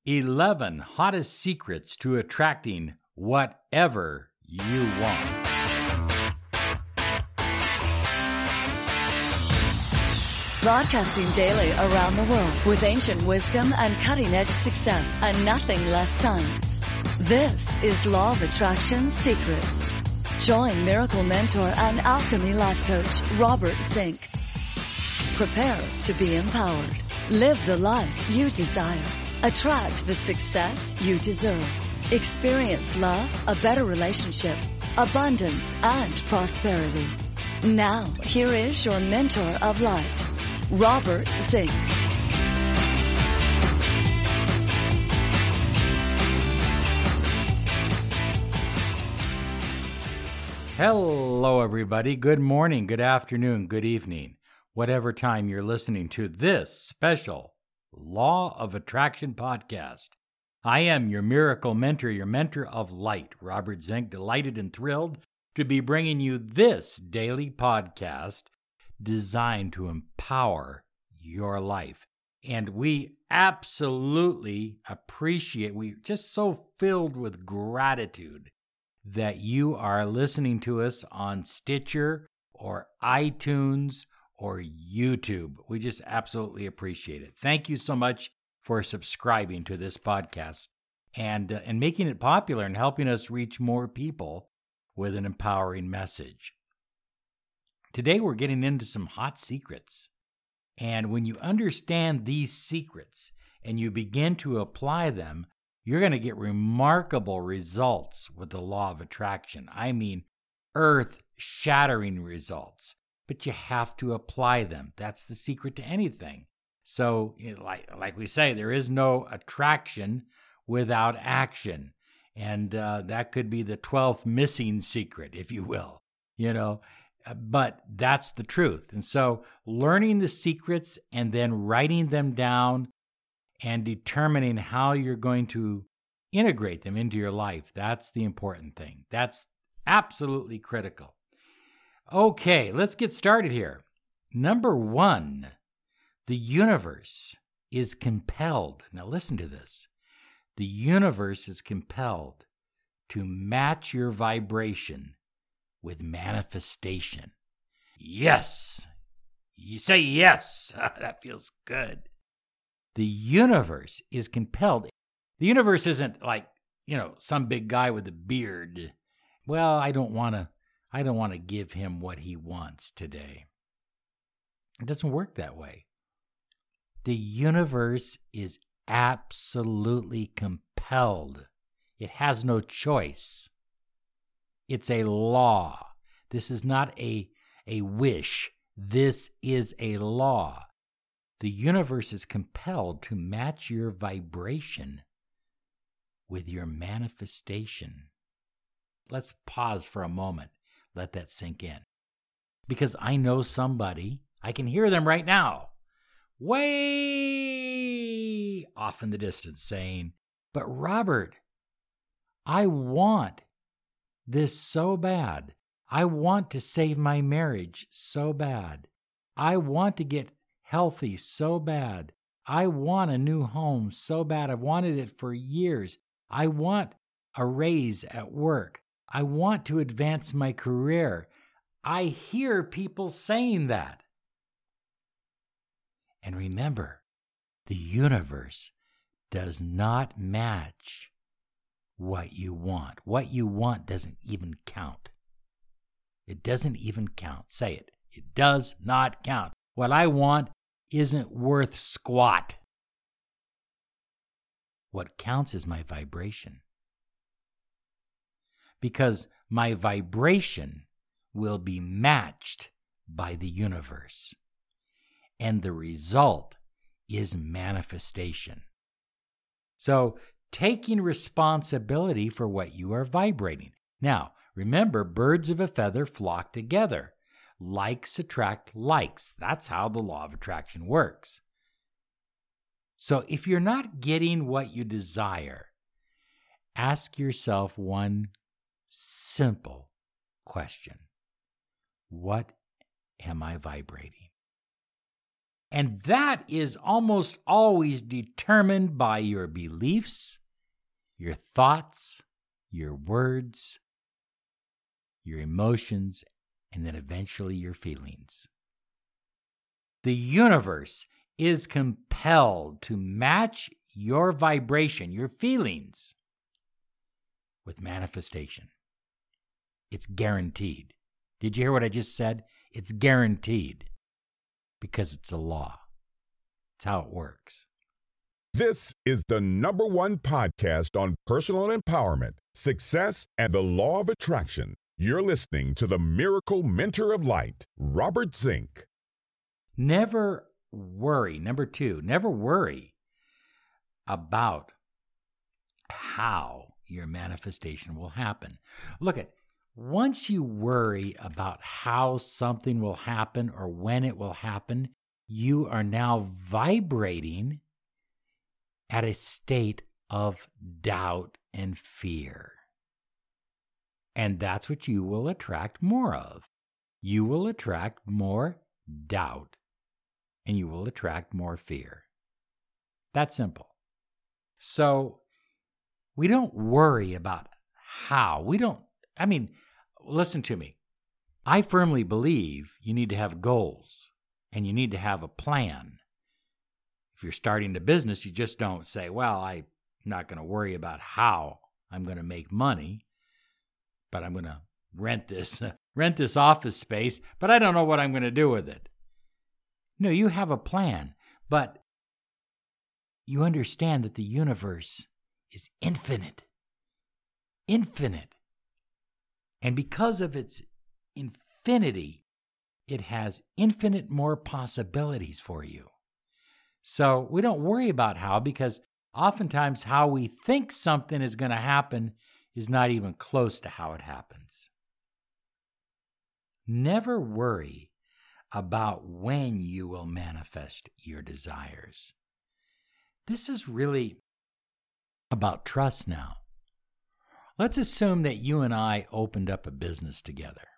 11 hottest secrets to attracting whatever you want. Broadcasting daily around the world with ancient wisdom and cutting-edge success and nothing less science. This is Law of Attraction Secrets. Join miracle mentor and alchemy life coach Robert Zink. Prepare to be empowered. Live the life you desire. Attract the success you deserve. Experience love, a better relationship, abundance, and prosperity. Now, here is your mentor of light, Robert Zink. Hello, everybody. Good morning, good afternoon, good evening, whatever time you're listening to this special Law of Attraction podcast. I am your miracle mentor, your mentor of light, Robert Zink, delighted and thrilled to be bringing you this daily podcast designed to empower your life. And we absolutely appreciate, we're just so filled with gratitude that you are listening to us on Stitcher or iTunes or YouTube. We just absolutely appreciate it. Thank you so much for subscribing to this podcast and making it popular and helping us reach more people with an empowering message. Today we're getting into some hot secrets. And when you understand these secrets and you begin to apply them, you're going to get remarkable results with the law of attraction. I mean, earth-shattering results. But you have to apply them. That's the secret to anything. So, like we say, there is no attraction without action. And that could be the 12th missing secret, if you will. But that's the truth. And so learning the secrets and then writing them down and determining how you're going to integrate them into your life, that's the important thing. That's absolutely critical. Okay, let's get started here. Number 1, the universe is compelled. Now listen to this. The universe is compelled to match your vibration with manifestation. Yes. You say yes. That feels good. The universe is compelled. The universe isn't like, some big guy with a beard. Well, I don't want to give him what he wants today. It doesn't work that way. The universe is absolutely compelled. It has no choice. It's a law. This is not a wish. This is a law. The universe is compelled to match your vibration with your manifestation. Let's pause for a moment. Let that sink in. Because I know somebody, I can hear them right now, way off in the distance saying, but Robert, I want this so bad. I want to save my marriage so bad. I want to get healthy so bad. I want a new home so bad. I've wanted it for years. I want a raise at work. I want to advance my career. I hear people saying that. And remember, the universe does not match what you want. What you want doesn't even count. It doesn't even count. Say it. It does not count. What I want isn't worth squat. What counts is my vibration. Because my vibration will be matched by the universe. And the result is manifestation. So, taking responsibility for what you are vibrating. Now, remember, birds of a feather flock together. Likes attract likes. That's how the law of attraction works. So if you're not getting what you desire, ask yourself one simple question. What am I vibrating? And that is almost always determined by your beliefs, your thoughts, your words, your emotions, and then eventually your feelings. The universe is compelled to match your vibration, your feelings, with manifestation. It's guaranteed. Did you hear what I just said? It's guaranteed because it's a law. It's how it works. This is the #1 podcast on personal empowerment, success, and the law of attraction. You're listening to the Miracle Mentor of Light, Robert Zink. Never worry. Number 2, never worry about how your manifestation will happen. Look at, once you worry about how something will happen or when it will happen, you are now vibrating at a state of doubt and fear. And that's what you will attract more of. You will attract more doubt, and you will attract more fear. That's simple. So we don't worry about how. Listen to me. I firmly believe you need to have goals and you need to have a plan. If you're starting a business, you just don't say, well, I'm not going to worry about how I'm going to make money, but I'm going to rent this office space, but I don't know what I'm going to do with it. No, you have a plan, but you understand that the universe is infinite. Infinite. And because of its infinity, it has infinite more possibilities for you. So we don't worry about how, because oftentimes how we think something is going to happen is not even close to how it happens. Never worry about when you will manifest your desires. This is really about trust now. Let's assume that you and I opened up a business together.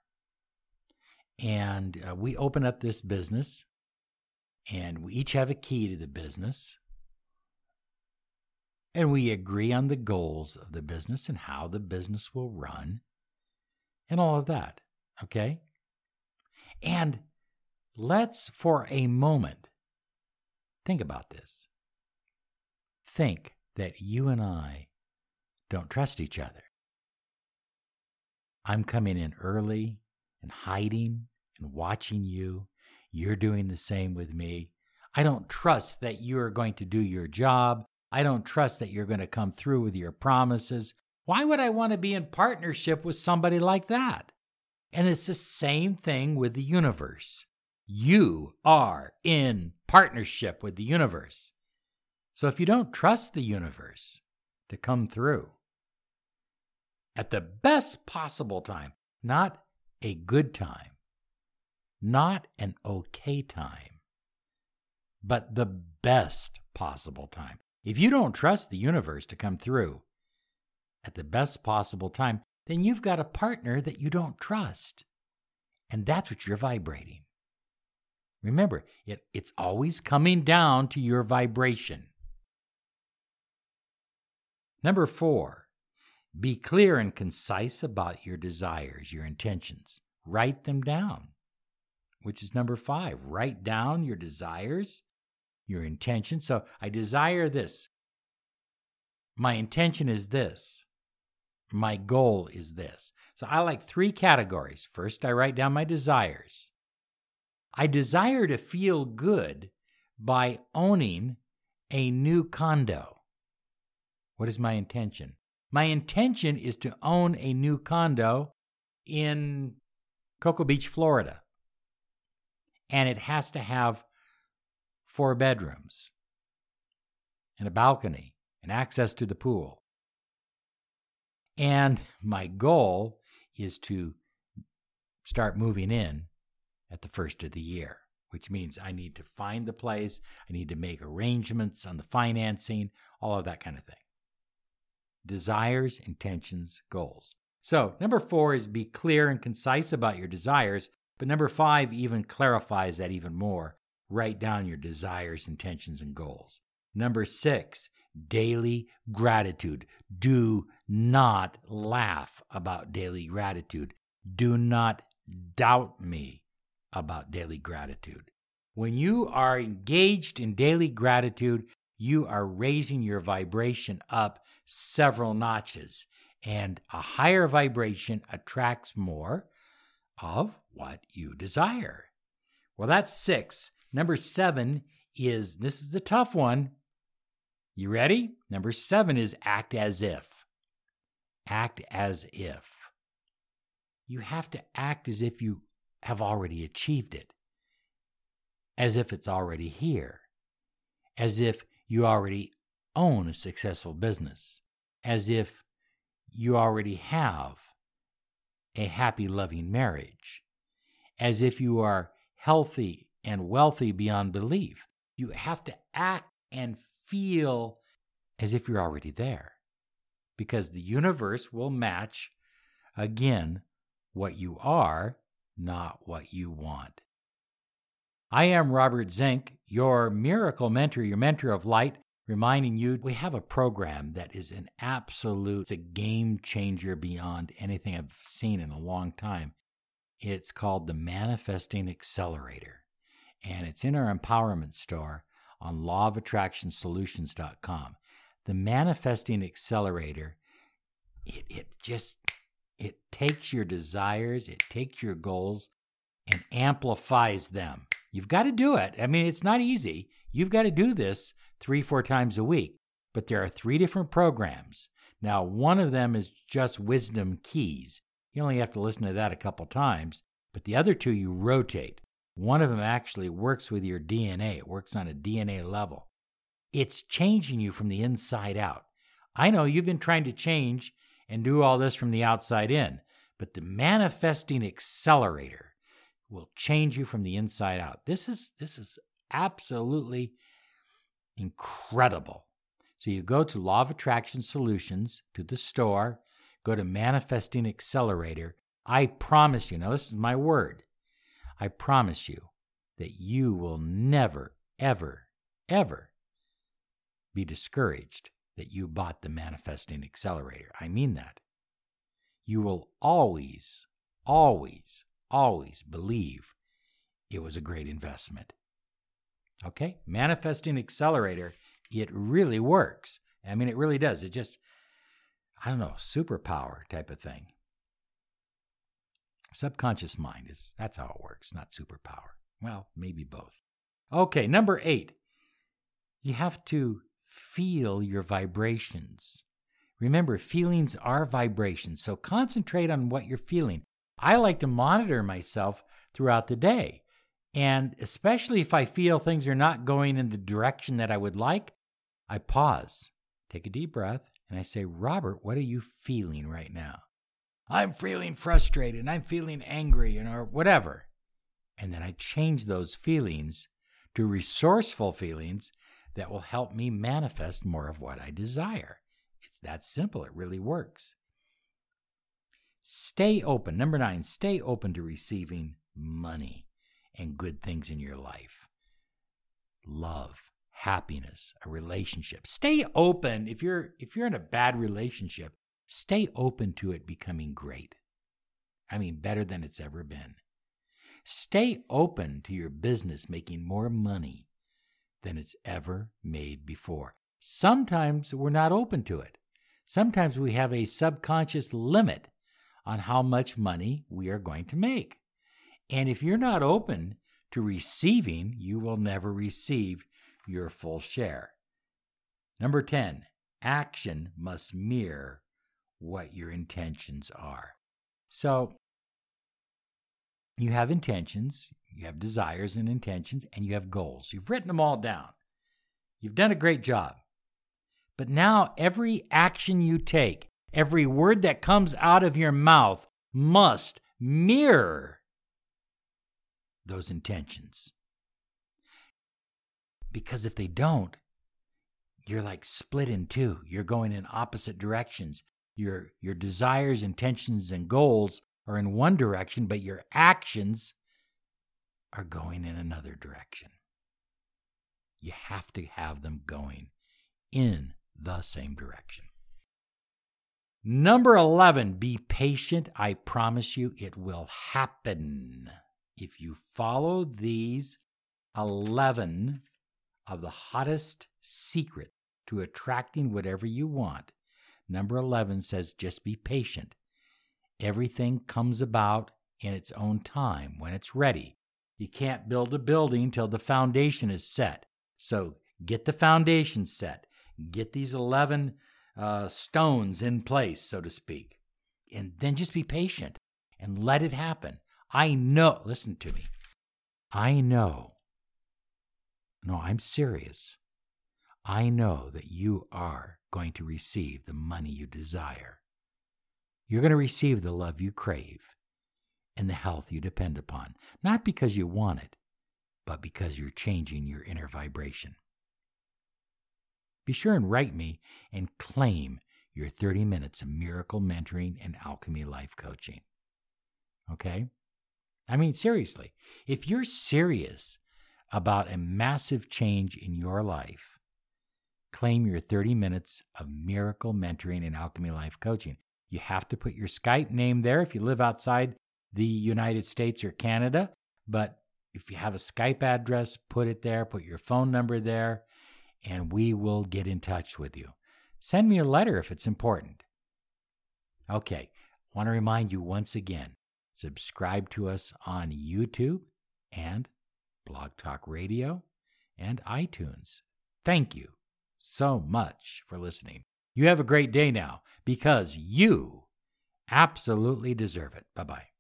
And we open up this business, and we each have a key to the business. And we agree on the goals of the business and how the business will run and all of that, okay? And let's, for a moment, think about this. Think that you and I don't trust each other. I'm coming in early and hiding and watching you. You're doing the same with me. I don't trust that you're going to do your job. I don't trust that you're going to come through with your promises. Why would I want to be in partnership with somebody like that? And it's the same thing with the universe. You are in partnership with the universe. So if you don't trust the universe to come through at the best possible time, not a good time, not an okay time, but the best possible time. If you don't trust the universe to come through at the best possible time, then you've got a partner that you don't trust. And that's what you're vibrating. Remember, it's always coming down to your vibration. Number 4, be clear and concise about your desires, your intentions. Write them down, which is number 5. Write down your desires, your intentions. So I desire this. My intention is this. My goal is this. So I like 3 categories. First, I write down my desires. I desire to feel good by owning a new condo. What is my intention? My intention is to own a new condo in Cocoa Beach, Florida. And it has to have 4 bedrooms and a balcony and access to the pool. And my goal is to start moving in at the first of the year, which means I need to find the place, I need to make arrangements on the financing, all of that kind of thing. Desires, intentions, goals. So number 4 is be clear and concise about your desires, but number 5 even clarifies that even more. write down your desires, intentions, and goals. Number 6, daily gratitude. Do not laugh about daily gratitude. Do not doubt me about daily gratitude. When you are engaged in daily gratitude, you are raising your vibration up several notches, and a higher vibration attracts more of what you desire. Well, that's 6. Number 7 is, this is the tough one. You ready? Number 7 is act as if. Act as if. You have to act as if you have already achieved it, as if it's already here, as if you already own a successful business, as if you already have a happy, loving marriage, as if you are healthy and wealthy beyond belief. You have to act and feel as if you're already there, because the universe will match, again, what you are, not what you want. I am Robert Zink, your miracle mentor, your mentor of light, reminding you we have a program that is an absolute, it's a game changer beyond anything I've seen in a long time. It's called the Manifesting Accelerator, and it's in our empowerment store on lawofattractionsolutions.com. The Manifesting Accelerator, it takes your desires, it takes your goals, and amplifies them. You've got to do it. I mean, it's not easy. You've got to do this 3-4 times a week. But there are 3 different programs. Now, one of them is just Wisdom Keys. You only have to listen to that a couple times. But the other 2 you rotate. One of them actually works with your DNA. It works on a DNA level. It's changing you from the inside out. I know you've been trying to change and do all this from the outside in. But the Manifesting Accelerator will change you from the inside out. This is absolutely incredible. So you go to Law of Attraction Solutions, to the store, go to Manifesting Accelerator. I promise you, now this is my word, I promise you that you will never, ever, ever be discouraged that you bought the Manifesting Accelerator. I mean that. You will always, always, always believe it was a great investment. Okay? Manifesting Accelerator, it really works. I mean, it really does. It just, I don't know, superpower type of thing. Subconscious mind that's how it works, not superpower. Well, maybe both. Okay, number 8. You have to feel your vibrations. Remember, feelings are vibrations, so concentrate on what you're feeling. I like to monitor myself throughout the day, and especially if I feel things are not going in the direction that I would like, I pause, take a deep breath, and I say, Robert, what are you feeling right now? I'm feeling frustrated, I'm feeling angry, or whatever. And then I change those feelings to resourceful feelings that will help me manifest more of what I desire. It's that simple. It really works. Stay open. Number 9, stay open to receiving money and good things in your life. Love, happiness, a relationship. Stay open. If you're in a bad relationship, stay open to it becoming great. I mean, better than it's ever been. Stay open to your business making more money than it's ever made before. Sometimes we're not open to it. Sometimes we have a subconscious limit on how much money we are going to make. And if you're not open to receiving, you will never receive your full share. Number 10, action must mirror what your intentions are. So you have intentions, you have desires and intentions, and you have goals. You've written them all down. You've done a great job. But now every action you take, every word that comes out of your mouth must mirror those intentions. Because if they don't, you're like split in two. You're going in opposite directions. Your desires, intentions, and goals are in one direction, but your actions are going in another direction. You have to have them going in the same direction. Number 11, be patient. I promise you it will happen. If you follow these 11 of the hottest secrets to attracting whatever you want, number 11 says just be patient. Everything comes about in its own time when it's ready. You can't build a building till the foundation is set. So get the foundation set. Get these 11 stones in place, so to speak. And then just be patient and let it happen. I know, listen to me. I know. No, I'm serious. I know that you are going to receive the money you desire. You're going to receive the love you crave and the health you depend upon, not because you want it, but because you're changing your inner vibration. Be sure and write me and claim your 30 minutes of miracle mentoring and alchemy life coaching. Okay? I mean, seriously, if you're serious about a massive change in your life, claim your 30 minutes of miracle mentoring and alchemy life coaching. You have to put your Skype name there if you live outside the United States or Canada. But if you have a Skype address, put it there, put your phone number there, and we will get in touch with you. Send me a letter if it's important. Okay, I want to remind you once again, subscribe to us on YouTube and Blog Talk Radio and iTunes. Thank you so much for listening. You have a great day now because you absolutely deserve it. Bye-bye.